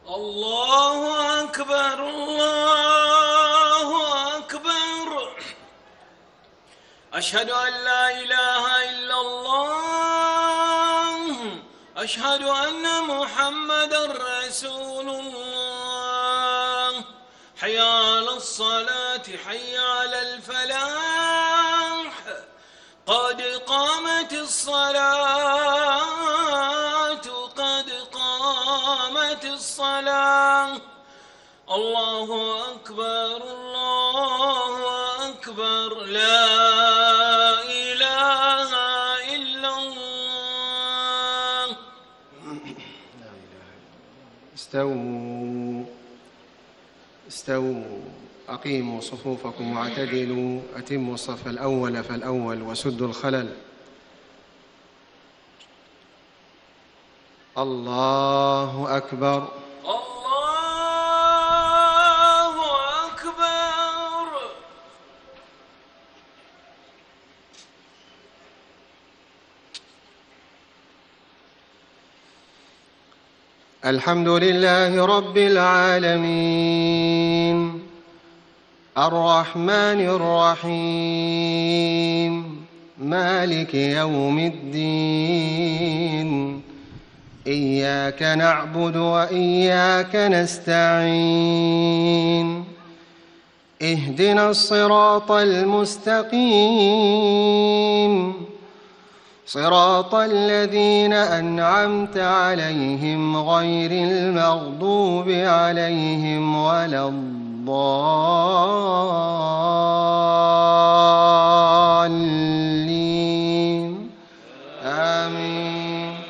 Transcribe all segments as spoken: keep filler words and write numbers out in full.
الله أكبر الله أكبر. أشهد أن لا إله إلا الله. أشهد أن محمدًا رسول الله. حي على الصلاة حي على الفلاح. قد قامت الصلاة قد قامت الصلاة. الله أكبر الله أكبر. لا إله إلا الله. استووا استووا أقيموا صفوفكم واعتدلوا. أتموا الصف الأول فالأول وسدوا الخلل. الله أكبر الله أكبر. الحمد لله رب العالمين الرحمن الرحيم مالك يوم الدين. إياك نعبد وإياك نستعين. اهدنا الصراط المستقيم صراط الذين أنعمت عليهم غير المغضوب عليهم ولا الضالين. آمين.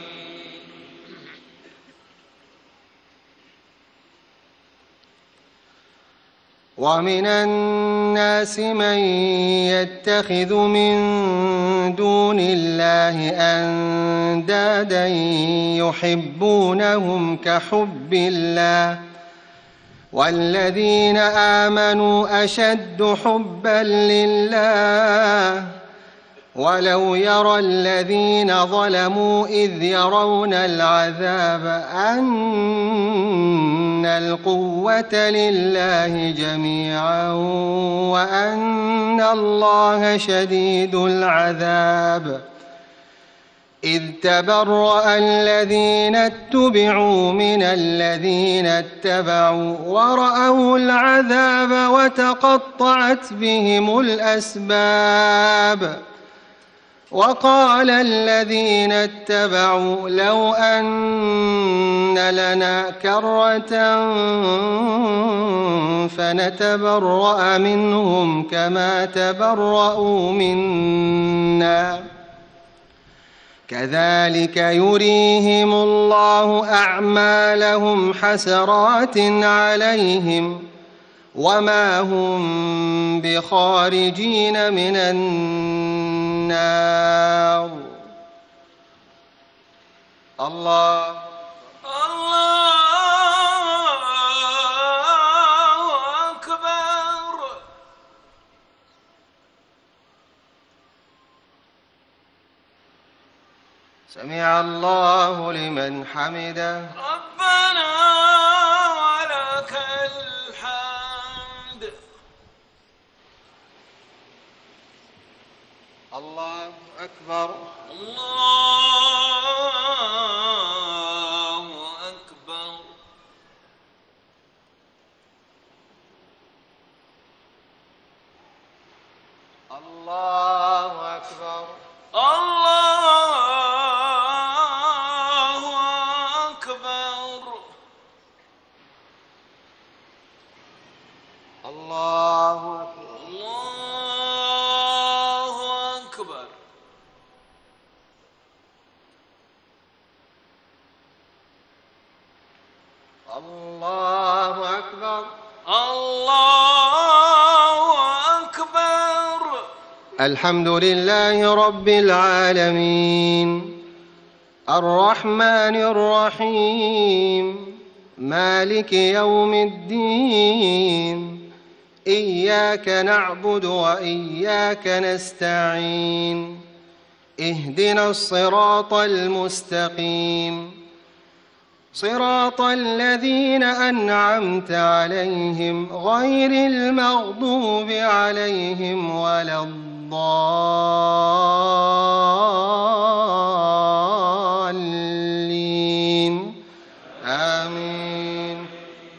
ومن الناس من يتخذ من دون الله أندادا يحبونهم كحب الله والذين آمنوا أشد حبا لله. ولو يرى الذين ظلموا إذ يرون العذاب أن القوة لله جميعا وأن الله شديد العذاب. إذ تبرأ الذين اتبعوا من الذين اتبعوا ورأوا العذاب وتقطعت بهم الأسباب. وقال الذين اتبعوا لو أن لنا كرة فنتبرأ منهم كما تبرأوا منا كذلك يريهم الله أعمالهم حسرات عليهم وما هم بخارجين من النار. الله الله أكبر. سمع الله لمن حمده. ربنا ولك الحمد. الله أكبر الله أكبر. الله أكبر الله أكبر. الله أكبر الله أكبر. الله أكبر الله أكبر. الحمد لله رب العالمين الرحمن الرحيم مالك يوم الدين. إياك نعبد وإياك نستعين. اهدنا الصراط المستقيم صراط الذين أنعمت عليهم غير المغضوب عليهم ولا الضالين آمين.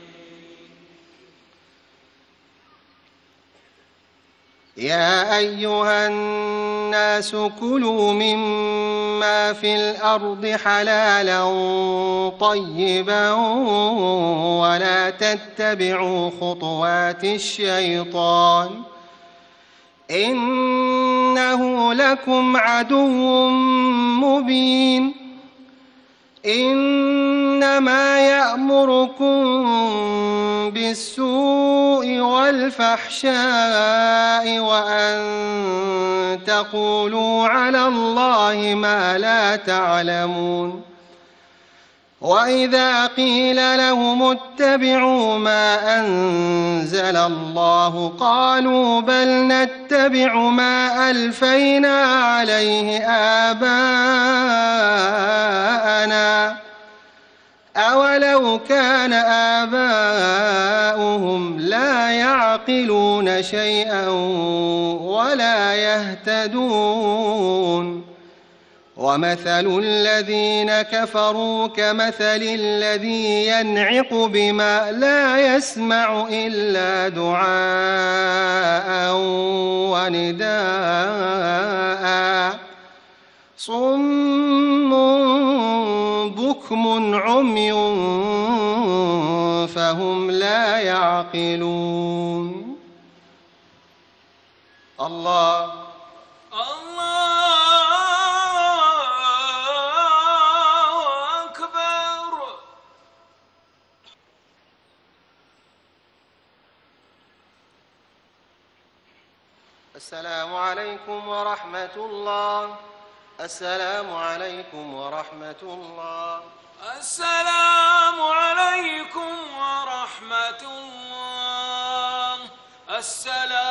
يا أيها الناس كلوا مما في الأرض حلالا طيبا ولا تتبعوا خطوات الشيطان إنه لكم عدو مبين. إنما يأمركم بالسوء والفحشاء وأن تقولوا على الله ما لا تعلمون. وإذا قيل لهم اتبعوا ما أنزل الله قالوا بل نتبع ما ألفينا عليه آباءنا أولو كان آباؤهم لا يعقلون شيئا ولا يهتدون. ومثل الذين كفروا كمثل الذي ينعق بما لا يسمع إلا دعاء ونداء صم بكم عمي فهم لا يعقلون. الله الله أكبر. السلام عليكم ورحمة الله. السلام عليكم ورحمة الله. السلام عليكم ورحمة الله. السلام